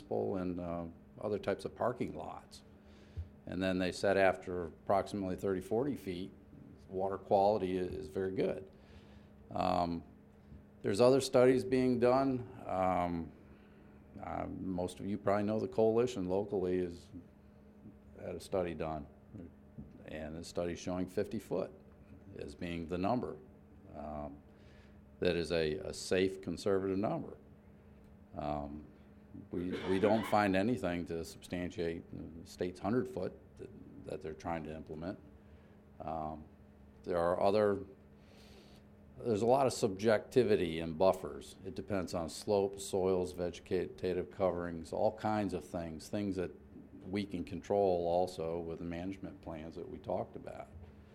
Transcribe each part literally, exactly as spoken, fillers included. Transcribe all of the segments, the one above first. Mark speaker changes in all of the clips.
Speaker 1: and uh, other types of parking lots. And then they said after approximately thirty, forty feet, water quality is very good. Um, there's other studies being done. Um, uh, most of you probably know the coalition locally has had a study done, and a study showing fifty foot as being the number. Um, that is a, a safe, conservative number. Um, we, we don't find anything to substantiate the state's one hundred foot that, that they're trying to implement. Um, there are other, there's a lot of subjectivity in buffers. It depends on slopes, soils, vegetative coverings, all kinds of things, things that we can control also with the management plans that we talked about,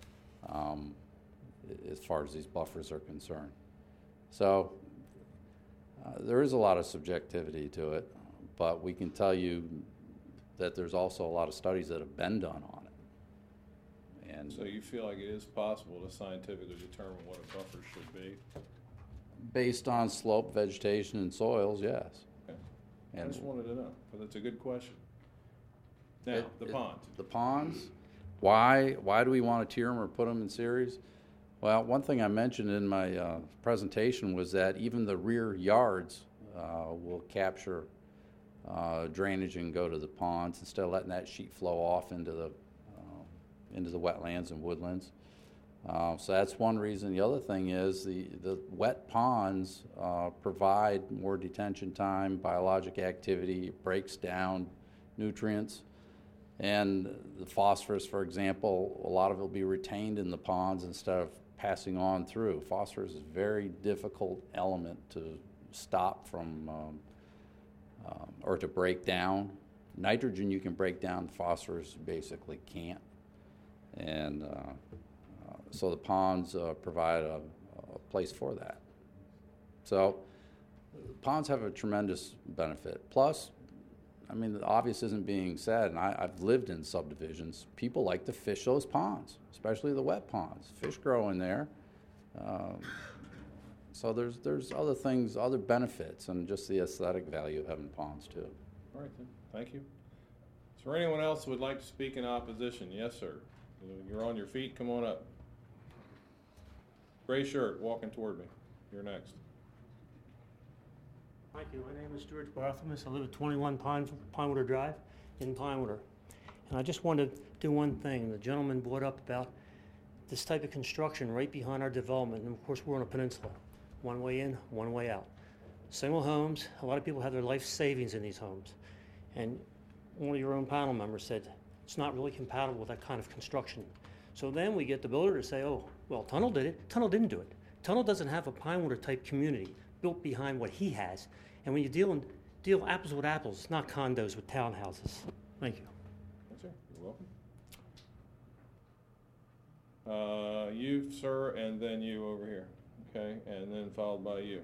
Speaker 1: um, as far as these buffers are concerned. So uh, there is a lot of subjectivity to it, but we can tell you that there's also a lot of studies that have been done on it. And
Speaker 2: so you feel like it is possible to scientifically determine what a buffer should be?
Speaker 1: Based on slope, vegetation, and soils, yes.
Speaker 2: Okay.
Speaker 1: And
Speaker 2: I just wanted to know, because it's a good question. Now,
Speaker 1: it,
Speaker 2: the
Speaker 1: it,
Speaker 2: ponds.
Speaker 1: The ponds, why, why do we want to tier them or put them in series? Well, one thing I mentioned in my uh, presentation was that even the rear yards uh, will capture uh, drainage and go to the ponds instead of letting that sheet flow off into the uh, into the wetlands and woodlands. Uh, so that's one reason. The other thing is the, the wet ponds uh, provide more detention time, biologic activity, it breaks down nutrients. And the phosphorus, for example, a lot of it will be retained in the ponds instead of passing on through. Phosphorus is a very difficult element to stop from um, um, or to break down. Nitrogen you can break down, phosphorus basically can't. And uh, uh, so the ponds uh, provide a, a place for that. So ponds have a tremendous benefit. Plus, I mean, the obvious isn't being said, and I, I've lived in subdivisions. People like to fish those ponds, especially the wet ponds. Fish grow in there. Um, so there's there's other things, other benefits, and just the aesthetic value of having ponds, too.
Speaker 2: All right, then. Thank you. Is there anyone else who would like to speak in opposition? Yes, sir. You're on your feet. Come on up. Gray shirt, walking toward me. You're next.
Speaker 3: Thank you. My name is George Barthelmess. I live at twenty-one Pine, Pinewater Drive in Pinewater. And I just wanted to do one thing. The gentleman brought up about this type of construction right behind our development. And of course, we're on a peninsula. One way in, one way out. Single homes. A lot of people have their life savings in these homes. And one of your own panel members said it's not really compatible with that kind of construction. So then we get the builder to say, oh, well, Tunnel did it. Tunnel didn't do it. Tunnel doesn't have a Pinewater type community built behind what he has. And when you deal in, deal apples with apples, it's not condos with townhouses. Thank you.
Speaker 2: Yes, sir. You're welcome. Uh, you, sir, and then you over here. Okay, and then followed by you.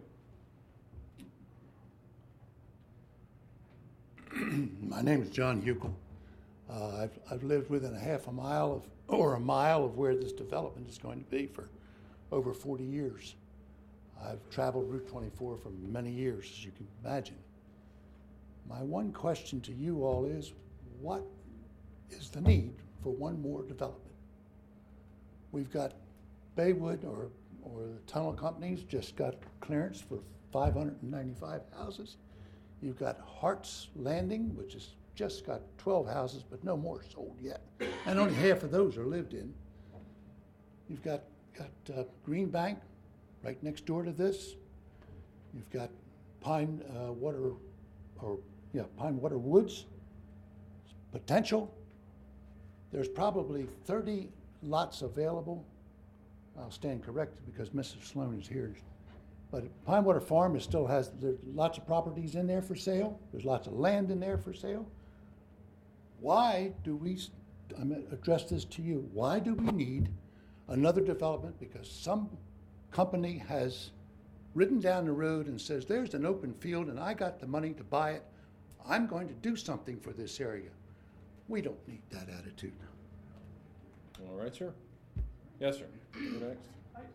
Speaker 4: My name is John Huckel. Uh, I've, I've lived within a half a mile of, or a mile of where this development is going to be for over forty years. I've traveled Route twenty-four for many years, as you can imagine. My one question to you all is, what is the need for one more development? We've got Baywood, or, or the tunnel companies just got clearance for five hundred ninety-five houses. You've got Hart's Landing, which has just got twelve houses, but no more sold yet. And only half of those are lived in. You've got, got uh, Green Bank, right next door to this. You've got Pine uh, Water, or yeah, Pine Water Woods, potential. There's probably thirty lots available. I'll stand corrected because Missus Sloan is here. But Pine Water Farm is still has, there's lots of properties in there for sale. There's lots of land in there for sale. Why do we, I'm going to address this to you, why do we need another development? Because some company has ridden down the road and says, there's an open field and I got the money to buy it. I'm going to do something for this area. We don't need that attitude.
Speaker 2: All right, sir. Yes, sir. You're next.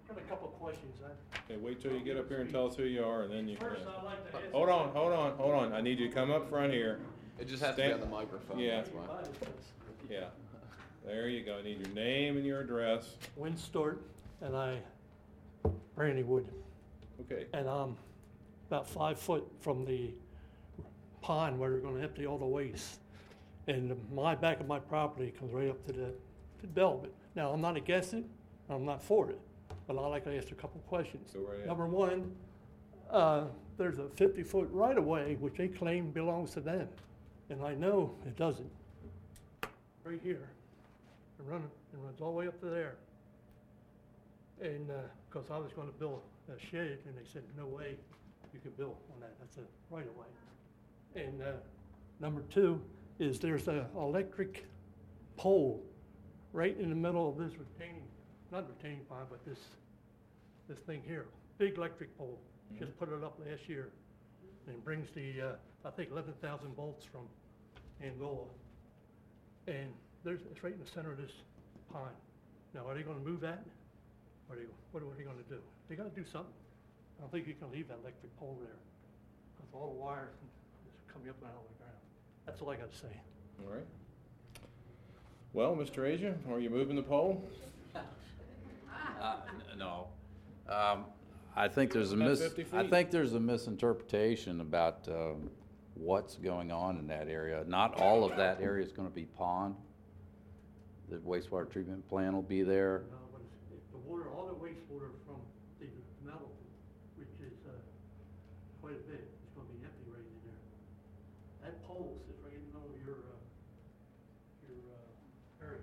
Speaker 3: Got a couple of questions. I-
Speaker 2: Okay, wait till you get up here and tell us who you are, and then you can.
Speaker 3: First, I'd like to ask.
Speaker 2: Hold on, hold on, hold on. I need you to come up front here.
Speaker 5: It just has to be
Speaker 2: Stand-
Speaker 5: on the microphone.
Speaker 2: Yeah.
Speaker 5: That's why.
Speaker 2: Yeah. There you go. I need your name and your address.
Speaker 6: Win Stewart, and I, Brandywood,
Speaker 2: Okay.
Speaker 6: and I'm about five foot from the pond where they're gonna empty all the waste. And my, back of my property comes right up to the development. Now, I'm not against it, I'm not for it, but I'd like to ask a couple questions.
Speaker 2: Go right ahead.
Speaker 6: Number one, uh, there's a fifty-foot right-of-way which they claim belongs to them, and I know it doesn't. Right here, it runs, it runs all the way up to there. And, uh 'cause I was gonna build a shed, and they said, no way you can build on that, that's a right-of-way. And, uh, number two is there's a electric pole right in the middle of this retaining, not retaining pond, but this, this thing here, big electric pole. Just put it up last year, and it brings the, uh, I think eleven thousand volts from Angola. And there's, it's right in the center of this pond. Now, are they gonna move that? Or are they, what are they gonna do? They gotta do something. I don't think you can leave that electric pole there, because all the wires is coming up and out of the ground. That's all I gotta say.
Speaker 2: All right. Well, Mister Asia, are you moving the pole?
Speaker 1: Uh, n- No. Um, I think there's a
Speaker 2: About
Speaker 1: mis,
Speaker 2: fifty
Speaker 1: I
Speaker 2: feet.
Speaker 1: think there's a misinterpretation about, um, what's going on in that area. Not all of that area is gonna be pond. The wastewater treatment plant will be there.
Speaker 6: No, but it's, it- the water, all the wastewater from the metal, which is, uh, quite a bit, is gonna be empty right in there. That pole sits right in the middle of your, uh, your, uh, area.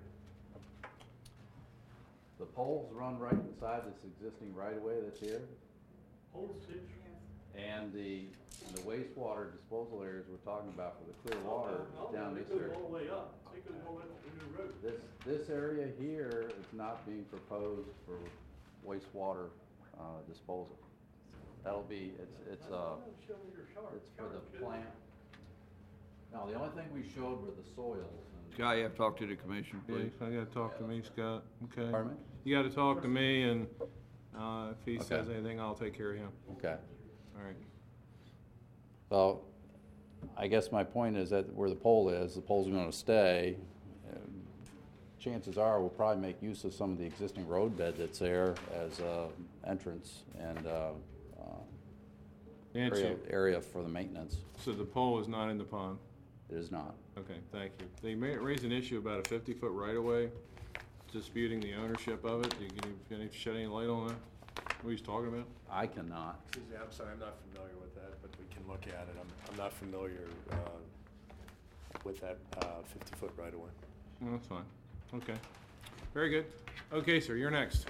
Speaker 1: The poles run right inside this existing right-of-way that's here.
Speaker 6: Pole sits.
Speaker 1: And the, the wastewater disposal areas we're talking about for the clear water
Speaker 6: Oh,
Speaker 1: is down
Speaker 6: it
Speaker 1: this
Speaker 6: goes
Speaker 1: area.
Speaker 6: all the way up, it goes all the way up to New Road.
Speaker 1: This, this area here is not being proposed for wastewater, uh, disposal. That'll be, it's, it's, uh,
Speaker 6: Show me your chart.
Speaker 1: it's for the
Speaker 6: Chart,
Speaker 1: plant. No, the only thing we showed were the soils and.
Speaker 7: Scott, you have to talk to the commission,
Speaker 2: Yeah,
Speaker 7: please.
Speaker 2: I gotta talk to me, Scott. Okay.
Speaker 1: Pardon me?
Speaker 2: You gotta talk to me, and, uh, if he
Speaker 1: Okay.
Speaker 2: says anything, I'll take care of him.
Speaker 1: Okay.
Speaker 2: All right.
Speaker 1: Well, I guess my point is that where the pole is, the pole's gonna stay. Um, Chances are, we'll probably make use of some of the existing road bed that's there as a entrance and, uh, uh,
Speaker 2: Nancy,
Speaker 1: area, area for the maintenance.
Speaker 2: so the pole is not in the pond?
Speaker 1: It is not.
Speaker 2: Okay, thank you. They may raise an issue about a fifty-foot right-of-way, disputing the ownership of it. Do you, can you, can you shed any light on that? What he's talking about?
Speaker 1: I cannot.
Speaker 8: Excuse me, I'm sorry, I'm not familiar with that, but we can look at it. I'm, I'm not familiar uh, with that fifty-foot right-of-way.
Speaker 2: No, that's fine. Okay. Very good. Okay, sir, you're next.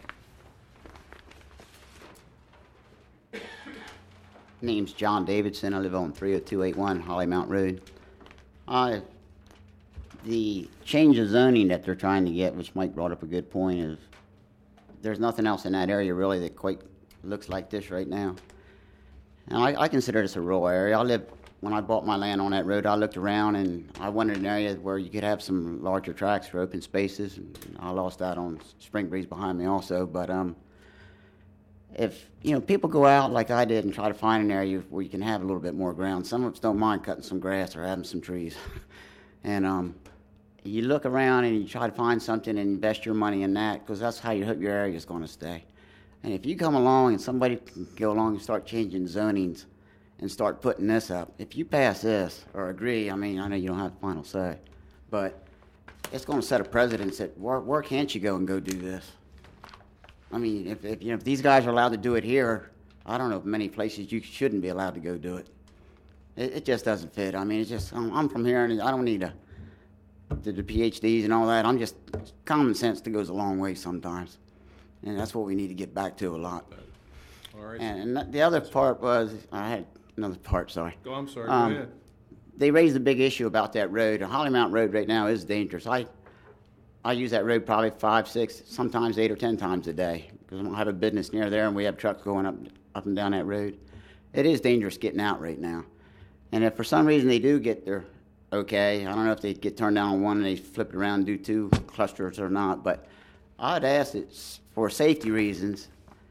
Speaker 9: Name's John Davidson. I live on three oh two eighty-one Holly Mount Road. Uh, the change of zoning that they're trying to get, which Mike brought up a good point, is there's nothing else in that area really that quite looks like this right now. And I, I consider this a rural area. I live, when I bought my land on that road, I looked around and I wanted an area where you could have some larger tracks for open spaces. And I lost out on Spring Breeze behind me also, but um, if, you know, people go out like I did and try to find an area where you can have a little bit more ground, some of us don't mind cutting some grass or having some trees. and um, you look around and you try to find something and invest your money in that, because that's how you hope your area is going to stay. And if you come along and somebody can go along and start changing zonings and start putting this up, if you pass this or agree, I mean, I know you don't have the final say, but it's going to set a precedent that where, where can't you go and go do this? I mean, if, if, you know, if these guys are allowed to do it here, I don't know of many places you shouldn't be allowed to go do it. It, it just doesn't fit. I mean, it's just, I'm, I'm from here, and I don't need a, the, the PhDs and all that. I'm just, common sense that goes a long way sometimes. And that's what we need to get back to a lot.
Speaker 2: All right.
Speaker 9: And, and the other part was, I had another part, sorry.
Speaker 2: Go, I'm sorry,
Speaker 9: Um,
Speaker 2: go ahead.
Speaker 9: They raised a big issue about that road. Holly Mount Road right now is dangerous. I I use that road probably five, six, sometimes eight or ten times a day, because I don't have a business near there, and we have trucks going up up and down that road. It is dangerous getting out right now. And if for some reason they do get there okay, I don't know if they get turned down on one and they flip it around and do two clusters or not, but I'd ask it for safety reasons,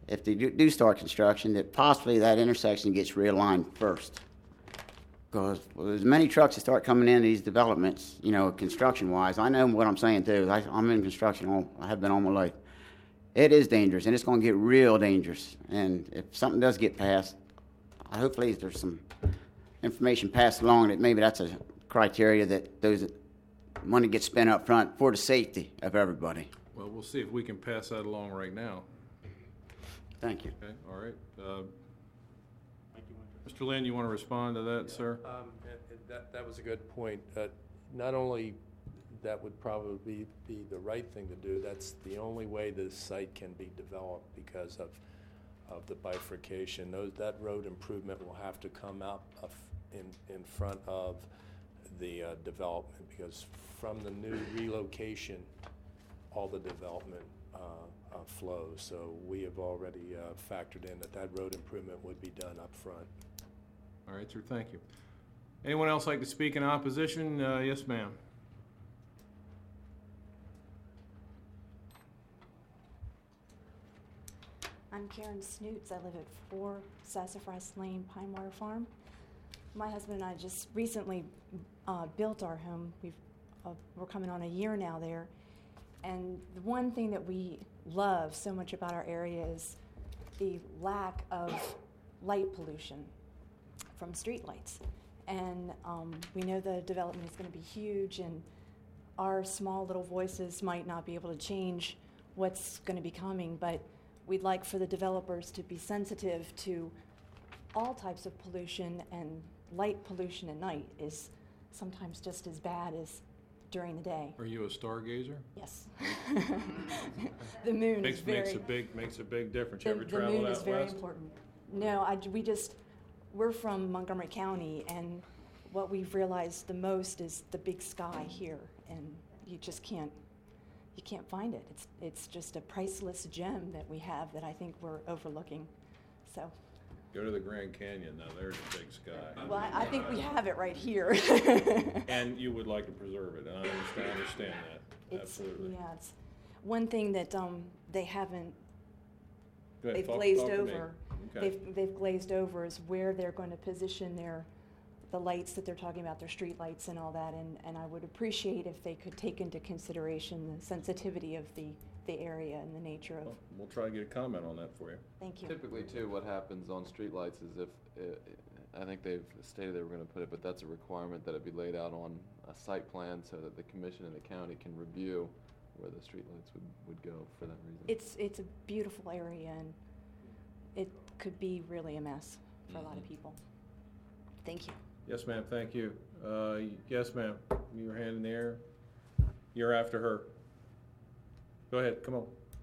Speaker 9: if they do, do start construction, that possibly that intersection gets realigned first. Because as many trucks that start coming into these developments, you know, construction-wise, I know what I'm saying too. I, I'm in construction, all, I have been all my life. It is dangerous, and it's going to get real dangerous. And if something does get passed, hopefully there's some information passed along that maybe that's a criteria that those money gets spent up front for the safety of everybody.
Speaker 2: Well, we'll see if we can pass that along right now.
Speaker 9: Thank you.
Speaker 2: Okay, all right. Uh, Mister Lynn, you want to respond to that, sir?
Speaker 8: Um, and- and That, that was a good point. Uh, Not only that would probably be, be the right thing to do, that's the only way this site can be developed because of, of the bifurcation. Those, that road improvement will have to come out of, in, in front of the uh, development, because from the new relocation, all the development uh, uh, flows. So we have already uh, factored in that that road improvement would be done up front.
Speaker 2: All right, sir, thank you. Anyone else like to speak in opposition? Uh, yes, ma'am.
Speaker 5: I'm Karen Snoots. I live at four Sassafras Lane, Pine Water Farm. My husband and I just recently uh, built our home. We've, uh, we're coming on a year now there. And the one thing that we love so much about our area is the lack of light pollution from streetlights. And um, we know the development is going to be huge, and our small little voices might not be able to change what's going to be coming, but we'd like for the developers to be sensitive to all types of pollution, and light pollution at night is sometimes just as bad as during the day.
Speaker 2: Are you a stargazer?
Speaker 5: Yes. The moon
Speaker 2: Makes,
Speaker 5: is very...
Speaker 2: makes a big makes a big difference. You
Speaker 5: The,
Speaker 2: ever
Speaker 5: the
Speaker 2: travel
Speaker 5: moon
Speaker 2: out
Speaker 5: is very
Speaker 2: west?
Speaker 5: important. No, I, we just, we're from Montgomery County, and what we've realized the most is the big sky here, and you just can't, you can't find it. It's, it's just a priceless gem that we have that I think we're overlooking. So,
Speaker 2: Go to the Grand Canyon. Now there's a big sky.
Speaker 5: well, I, I think we have it right here.
Speaker 2: And you would like to preserve it, and I understand, I understand that.
Speaker 5: It's,
Speaker 2: Absolutely.
Speaker 5: yeah, it's one thing that um, they haven't,
Speaker 2: Go ahead,
Speaker 5: they've
Speaker 2: talk-
Speaker 5: glazed
Speaker 2: talk to me.
Speaker 5: over.
Speaker 2: Okay.
Speaker 5: They've, they've glazed over is where they're going to position their, the lights that they're talking about, their street lights and all that. And, and I would appreciate if they could take into consideration the sensitivity of the, the area and the nature of,
Speaker 2: Well, We'll try to get a comment on that for you.
Speaker 5: thank you.
Speaker 7: Typically, too, what happens on streetlights is if, uh, I think they've stated they were gonna put it, but that's a requirement that it be laid out on a site plan so that the commission and the county can review where the streetlights would, would go for that reason.
Speaker 5: It's, it's a beautiful area, and it could be really a mess for a lot of people. Thank you.
Speaker 2: Yes, ma'am, thank you. Uh, yes, ma'am, your hand in the air. You're after her. Go ahead, come on.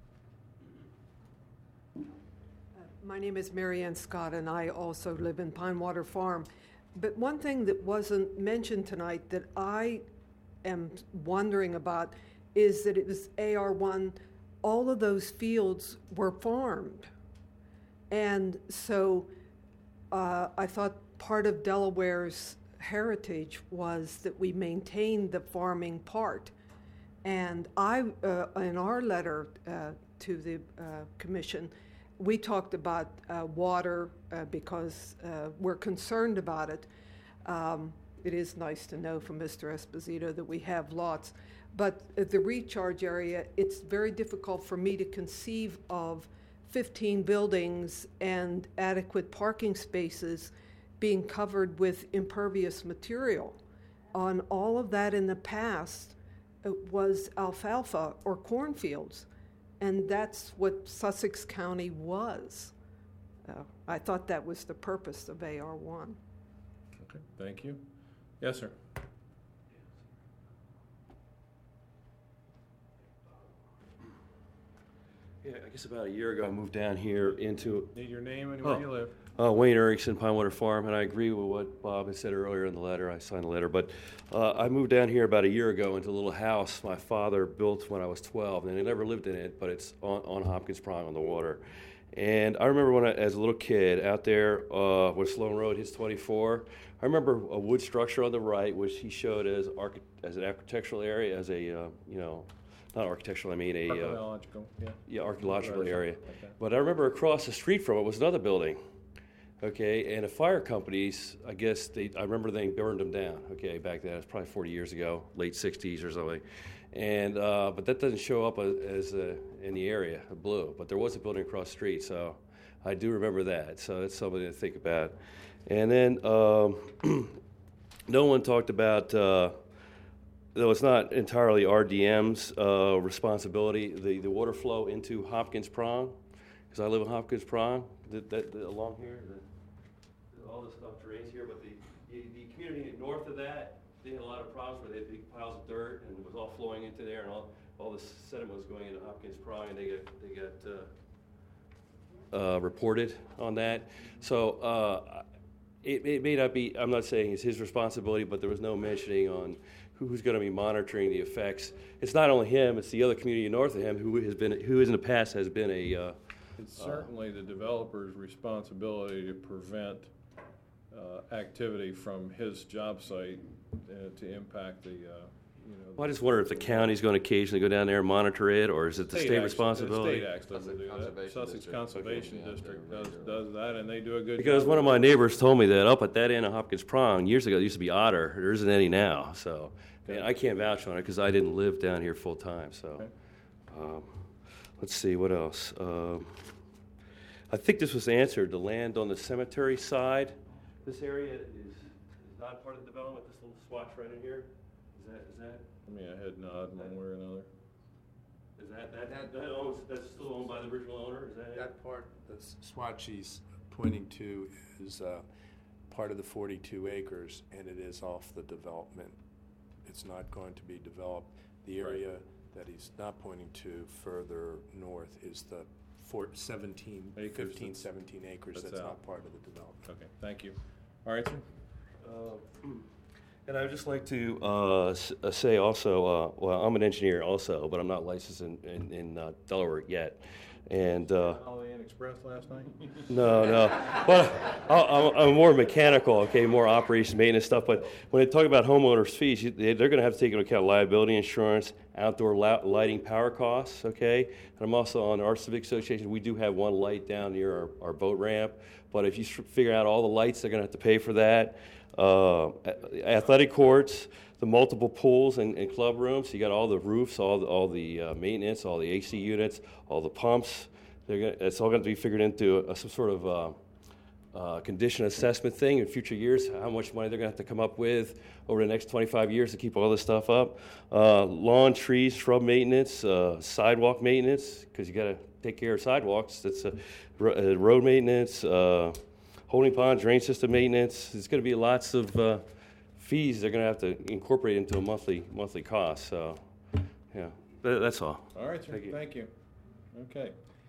Speaker 10: My name is Mary Ann Scott, and I also live in Pine Water Farm. But one thing that wasn't mentioned tonight that I am wondering about is that it was A R one, all of those fields were farmed. And so uh, I thought part of Delaware's heritage was that we maintained the farming part. And I, uh, in our letter uh, to the uh, commission, we talked about uh, water uh, because uh, we're concerned about it. Um, it is nice to know from Mister Esposito that we have lots. But at the recharge area, it's very difficult for me to conceive of fifteen buildings and adequate parking spaces being covered with impervious material. On all of that in the past, it was alfalfa or cornfields. And that's what Sussex County was. Uh, I thought that was the purpose of A R one.
Speaker 2: Okay, thank you. Yes, sir.
Speaker 11: Yeah, I guess about a year ago, I moved down here into
Speaker 2: Need your name and where
Speaker 11: Oh.
Speaker 2: you live.
Speaker 11: uh, Wayne Erickson, Pine Water Farm, and I agree with what Bob had said earlier in the letter. I signed the letter, but uh, I moved down here about a year ago into a little house my father built when I was twelve, and I never lived in it, but it's on, on Hopkins Pond on the water. And I remember when I, as a little kid, out there uh, where Sloan Road hits twenty-four, I remember a wood structure on the right, which he showed as archi- as an architectural area, as a uh, you know not architectural, I mean a, uh,
Speaker 2: Archaeological, yeah.
Speaker 11: yeah, archaeological
Speaker 2: Right.
Speaker 11: area.
Speaker 2: Okay.
Speaker 11: But I remember across the street from it was another building, okay, and the fire companies, I guess, they, I remember they burned them down, okay, back then, it's probably forty years ago, late sixties or something. And, uh, but that doesn't show up as, as uh, in the area, blue, but there was a building across the street, so I do remember that, so that's something to think about. And then, um, no one talked about, uh, though it's not entirely R D M's uh, responsibility, the, the water flow into Hopkins Prong, because I live in Hopkins Prong, that, that, that along here, the, all this stuff drains here, but the, the, the community north of that, they had a lot of problems where they had big piles of dirt and it was all flowing into there, and all, all this sediment was going into Hopkins Prong, and they got, they got uh, uh, reported on that. So uh, it, it may not be, I'm not saying it's his responsibility, but there was no mentioning on who's going to be monitoring the effects. It's not only him; it's the other community north of him who has been, who in the past has been a. Uh,
Speaker 2: It's certainly the developer's responsibility to prevent uh, activity from his job site uh, to impact the, uh, you know.
Speaker 11: well, I just wonder if the county's going to occasionally go down there and monitor it, or is it the state
Speaker 2: actu-
Speaker 11: responsibility?
Speaker 2: The state actually doesn't do that.
Speaker 7: Conservation
Speaker 2: Sussex
Speaker 7: District.
Speaker 2: Conservation
Speaker 7: Okay, yeah,
Speaker 2: District
Speaker 7: they're
Speaker 2: does,
Speaker 7: right
Speaker 2: does that, and they do a good job.
Speaker 11: Because one of my neighbors told me that up at that end of Hopkins Prong years ago, there used to be otter. There isn't any now, so and I can't vouch on it because I didn't live down here full time. So,
Speaker 2: Okay.
Speaker 11: um, let's see what else. Um, I think this was answered. The land on the cemetery side, this area is, is not part of the development. This little swatch right in here, is that is that
Speaker 2: I mean, a head nod one way or another.
Speaker 11: is that that that, that owns, that's still owned by the original owner? Is that it?
Speaker 8: That part, the swatch she's pointing to is uh, part of the forty-two acres, and it is off the development. It's not going to be developed. The
Speaker 2: Right.
Speaker 8: area that he's not pointing to further north is the four, seventeen,
Speaker 2: Acres
Speaker 8: fifteen,
Speaker 2: that's-
Speaker 8: seventeen acres
Speaker 2: that's
Speaker 8: that's
Speaker 2: out.
Speaker 8: not part of the development.
Speaker 2: Okay, thank you. All right, sir.
Speaker 11: Uh, And I would just like to uh, s- uh, say also, uh, well, I'm an engineer also, but I'm not licensed in, in, in uh, Delaware yet. And uh,
Speaker 2: Holiday Inn Express last night?
Speaker 11: no, no. Well, I- I'm, I'm more mechanical, okay, more operation maintenance stuff. But when they talk about homeowners' fees, you- they- they're going to have to take into account liability insurance, outdoor lou- lighting, power costs, okay. And I'm also on our civic association. We do have one light down near our, our boat ramp. But if you s- figure out all the lights, they're going to have to pay for that. Uh, a- athletic courts, the multiple pools and, and club rooms. You got all the roofs, all the, all the uh, maintenance, all the A C units, all the pumps. They're gonna, it's all going to be figured into a, some sort of uh, uh, condition assessment thing in future years. How much money they're going to have to come up with over the next twenty-five years to keep all this stuff up. Uh, lawn, trees, shrub maintenance, uh, sidewalk maintenance, because you got to take care of sidewalks. That's uh, ro- uh, road maintenance. Uh, Holding pond, drain system maintenance. There's going to be lots of uh, fees they're going to have to incorporate into a monthly monthly cost. So, yeah, That- that's all.
Speaker 2: All right, sir.
Speaker 11: Thank you.
Speaker 2: Thank you. Okay.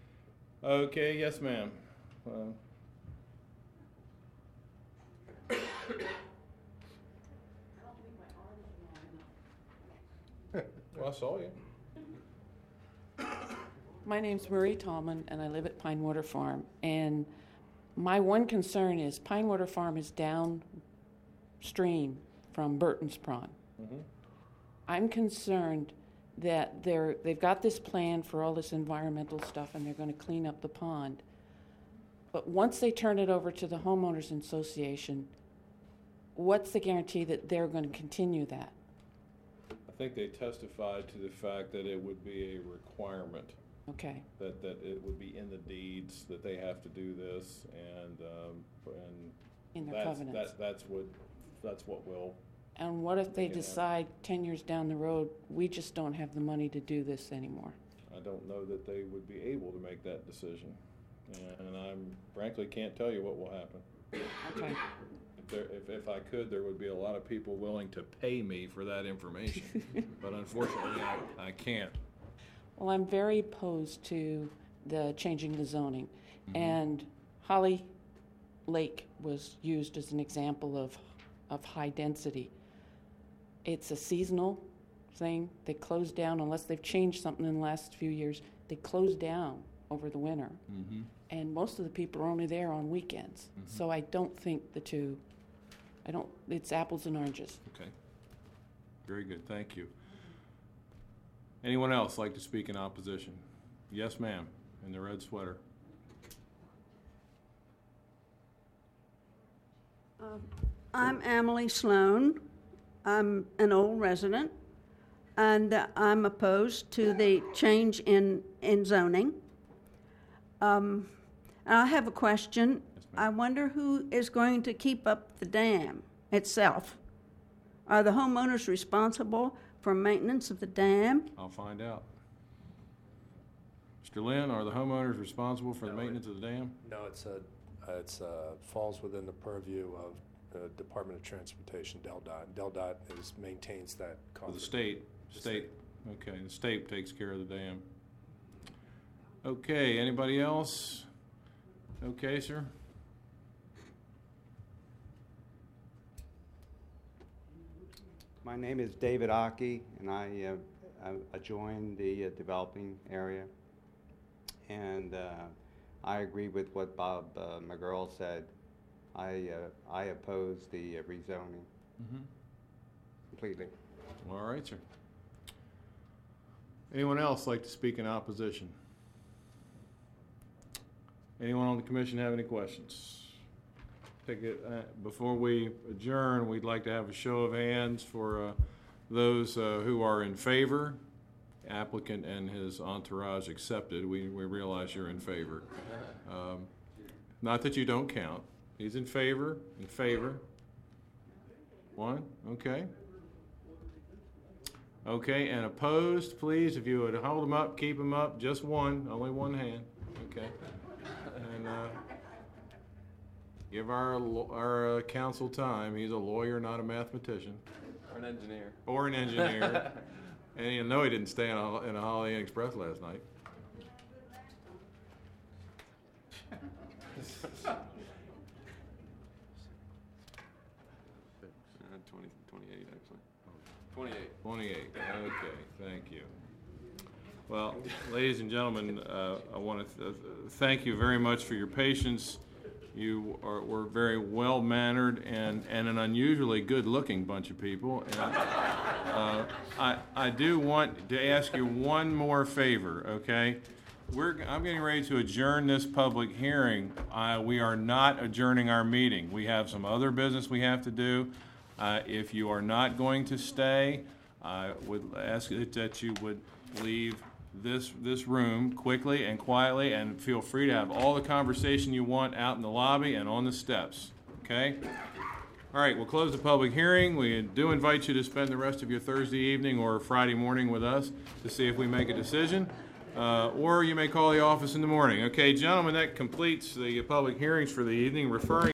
Speaker 2: Okay, yes, ma'am. Uh, Well, I saw you.
Speaker 12: My name's Marie Tallman, and I live at Pine Water Farm. And my one concern is Pine Water Farm is downstream from Burton's Pond.
Speaker 2: Mhm.
Speaker 12: I'm concerned that they're, they've got this plan for all this environmental stuff, and they're going to clean up the pond. But once they turn it over to the homeowners association, what's the guarantee that they're going to continue that?
Speaker 2: I think they testified to the fact that it would be a requirement,
Speaker 12: Okay.
Speaker 2: that, that it would be in the deeds, that they have to do this, and, um, and
Speaker 12: In their
Speaker 2: that's,
Speaker 12: covenants.
Speaker 2: that, that's what, that's what will,
Speaker 12: And what if they
Speaker 2: Make it happen.
Speaker 12: decide ten years down the road, we just don't have the money to do this anymore?
Speaker 2: I don't know that they would be able to make that decision. And I'm frankly can't tell you what will happen.
Speaker 12: Okay.
Speaker 2: If there, if, if I could, there would be a lot of people willing to pay me for that information. But unfortunately, I, I can't.
Speaker 12: Well, I'm very opposed to the changing the zoning. And Holly Lake was used as an example of, of high density. It's a seasonal thing. They close down unless they've changed something in the last few years. They close down over the winter.
Speaker 2: Mm-hmm.
Speaker 12: And most of the people are only there on weekends. So I don't think the two, I don't, it's apples and oranges.
Speaker 2: Okay. Very good, thank you. Anyone else like to speak in opposition? Yes, ma'am, in the red sweater.
Speaker 13: I'm Emily Sloan. I'm an old resident, and uh, I'm opposed to the change in, in zoning. Um, I have a question. I wonder who is going to keep up the dam itself? Are the homeowners responsible for maintenance of the dam?
Speaker 2: I'll find out. Mister Lynn, are the homeowners responsible for the maintenance of the dam?
Speaker 8: No, it's a, uh, it's, uh, falls within the purview of the Department of Transportation, DelDOT. DelDOT is, maintains that
Speaker 2: For
Speaker 8: culvert.
Speaker 2: the state, state, okay, the state takes care of the dam. Okay, anybody else? Okay, sir?
Speaker 14: My name is David Aki, and I uh, I joined the uh, developing area. And uh, I agree with what Bob uh, McGurl said. I uh, I oppose the uh, rezoning
Speaker 2: Mm-hmm.
Speaker 14: completely.
Speaker 2: All right, sir. Anyone else like to speak in opposition? Anyone on the commission have any questions? Take it, uh, before we adjourn, we'd like to have a show of hands for uh, those uh, who are in favor. Applicant and his entourage accepted. We, we realize you're in favor. Um, not that you don't count. He's in favor, in favor. One, okay. Okay, and opposed, please, if you would hold them up, keep them up, just one, only one hand, okay. And uh, give our, lo- our uh, counsel time. He's a lawyer, not a mathematician.
Speaker 7: Or an engineer.
Speaker 2: Or an engineer. And you know he didn't stay in a, in a Holiday Inn Express last night.
Speaker 7: Uh, twenty, twenty-eight, actually. twenty-eight.
Speaker 2: twenty-eight, okay, thank you. Well, ladies and gentlemen, uh, I want to th- thank you very much for your patience. You are, were very well-mannered and, and an unusually good-looking bunch of people. And, uh, I, I do want to ask you one more favor, okay? We're, I'm getting ready to adjourn this public hearing. Uh, we are not adjourning our meeting. We have some other business we have to do. Uh, if you are not going to stay, I would ask that you would leave this this room quickly and quietly, and feel free to have all the conversation you want out in the lobby and on the steps, okay? All right, we'll close the public hearing. We do invite you to spend the rest of your Thursday evening or Friday morning with us to see if we make a decision, uh, or you may call the office in the morning. Okay, gentlemen, that completes the public hearings for the evening. Referring